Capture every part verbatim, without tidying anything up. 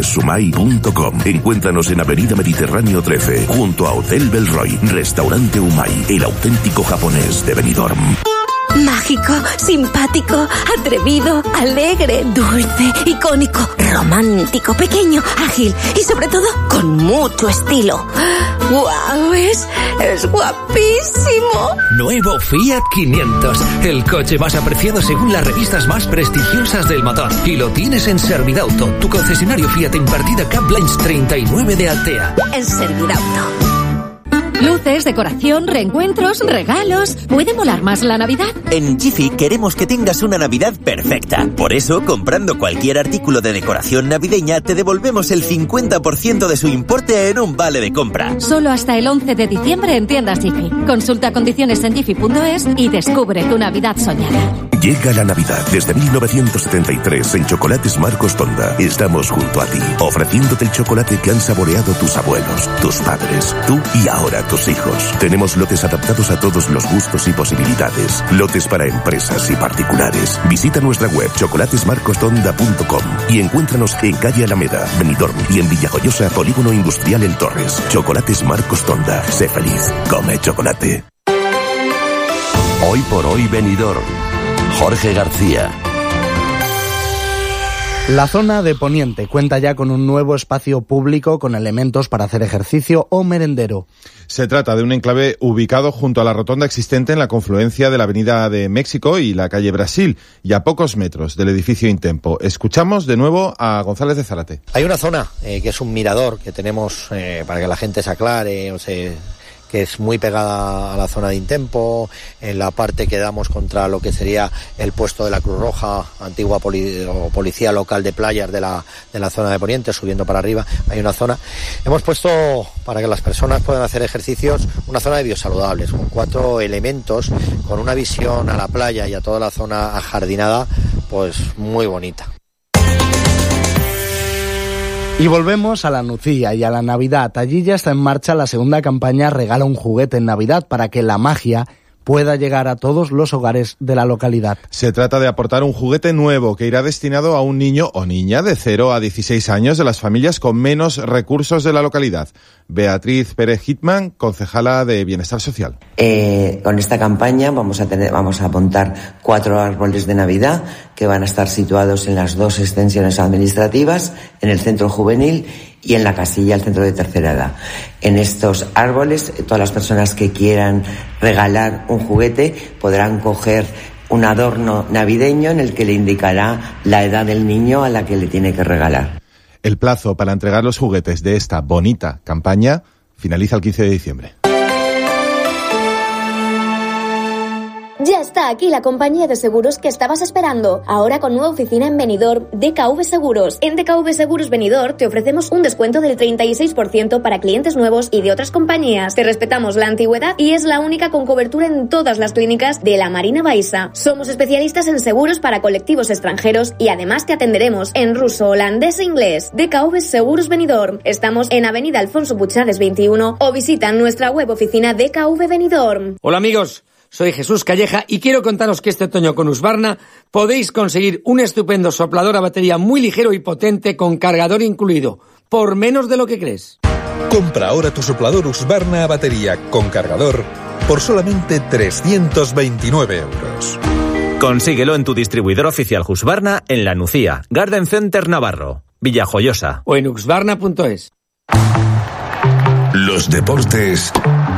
es sumai punto com. Encuéntranos en Avenida Mediterráneo trece, junto a Hotel Belroy. Restaurante Umai, el auténtico japonés de Benidorm. Mágico, simpático, atrevido, alegre, dulce, icónico, romántico, pequeño, ágil y sobre todo con mucho estilo. ¡Guau! Es, es guapísimo. Nuevo Fiat quinientos, el coche más apreciado según las revistas más prestigiosas del motor. Y lo tienes en Servidauto, tu concesionario Fiat en partida Caplines treinta y nueve de Altea. En Servidauto. Luces, decoración, reencuentros, regalos... ¿Puede molar más la Navidad? En Jiffy queremos que tengas una Navidad perfecta. Por eso, comprando cualquier artículo de decoración navideña, te devolvemos el cincuenta por ciento de su importe en un vale de compra. Solo hasta el once de diciembre en tiendas Jiffy. Consulta condiciones en jiffy punto es y descubre tu Navidad soñada. Llega la Navidad. Desde mil novecientos setenta y tres en Chocolates Marcos Tonda estamos junto a ti, ofreciéndote el chocolate que han saboreado tus abuelos, tus padres, tú y ahora tus hijos. Tenemos lotes adaptados a todos los gustos y posibilidades. Lotes para empresas y particulares. Visita nuestra web chocolates marcos tonda punto com y encuéntranos en calle Alameda, Benidorm y en Villajoyosa, Polígono Industrial en Torres. Chocolates Marcos Tonda. Sé feliz. Come chocolate. Hoy por hoy Benidorm. Jorge García. La zona de Poniente cuenta ya con un nuevo espacio público con elementos para hacer ejercicio o merendero. Se trata de un enclave ubicado junto a la rotonda existente en la confluencia de la Avenida de México y la calle Brasil, y a pocos metros del edificio Intempo. Escuchamos de nuevo a González de Zárate. Hay una zona eh, que es un mirador que tenemos eh, para que la gente se aclare o se... que es muy pegada a la zona de Intempo, en la parte que damos contra lo que sería el puesto de la Cruz Roja, antigua poli, o policía local de playas de la, de la zona de Poniente, subiendo para arriba, hay una zona. Hemos puesto, para que las personas puedan hacer ejercicios, una zona de biosaludables, con cuatro elementos, con una visión a la playa y a toda la zona ajardinada, pues muy bonita. Y volvemos a la Nucía y a la Navidad. Allí ya está en marcha la segunda campaña Regala un juguete en Navidad para que la magia pueda llegar a todos los hogares de la localidad. Se trata de aportar un juguete nuevo que irá destinado a un niño o niña de cero a dieciséis años de las familias con menos recursos de la localidad. Beatriz Pérez Hitman, concejala de Bienestar Social. Eh, con esta campaña vamos a tener, vamos a apuntar cuatro árboles de Navidad que van a estar situados en las dos extensiones administrativas, en el centro juvenil y en la casilla, el centro de tercera edad. En estos árboles, todas las personas que quieran regalar un juguete podrán coger un adorno navideño en el que le indicará la edad del niño a la que le tiene que regalar. El plazo para entregar los juguetes de esta bonita campaña finaliza el quince de diciembre. Ya está aquí la compañía de seguros que estabas esperando. Ahora con nueva oficina en Benidorm, D K V Seguros. En D K V Seguros Benidorm te ofrecemos un descuento del treinta y seis por ciento para clientes nuevos y de otras compañías. Te respetamos la antigüedad y es la única con cobertura en todas las clínicas de la Marina Baixa. Somos especialistas en seguros para colectivos extranjeros y además te atenderemos en ruso, holandés e inglés. D K V Seguros Benidorm. Estamos en Avenida Alfonso Puchades veintiuno o visita nuestra web oficina D K V Benidorm. Hola amigos. Soy Jesús Calleja y quiero contaros que este otoño con Husqvarna podéis conseguir un estupendo soplador a batería muy ligero y potente con cargador incluido, por menos de lo que crees. Compra ahora tu soplador Husqvarna a batería con cargador por solamente trescientos veintinueve euros. Consíguelo en tu distribuidor oficial Husqvarna en La Nucía, Garden Center Navarro, Villajoyosa o en husqvarna punto es. Los deportes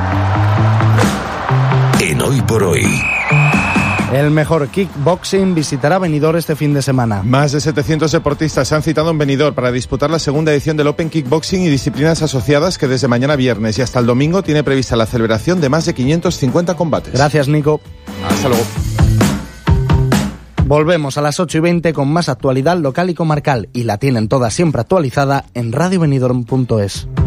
en Hoy por Hoy. El mejor kickboxing visitará Benidorm este fin de semana. Más de setecientos deportistas se han citado en Benidorm para disputar la segunda edición del Open Kickboxing y disciplinas asociadas que desde mañana viernes y hasta el domingo tiene prevista la celebración de más de quinientos cincuenta combates. Gracias, Nico. Hasta luego. Volvemos a las ocho y veinte con más actualidad local y comarcal y la tienen toda siempre actualizada en radio benidorm punto es.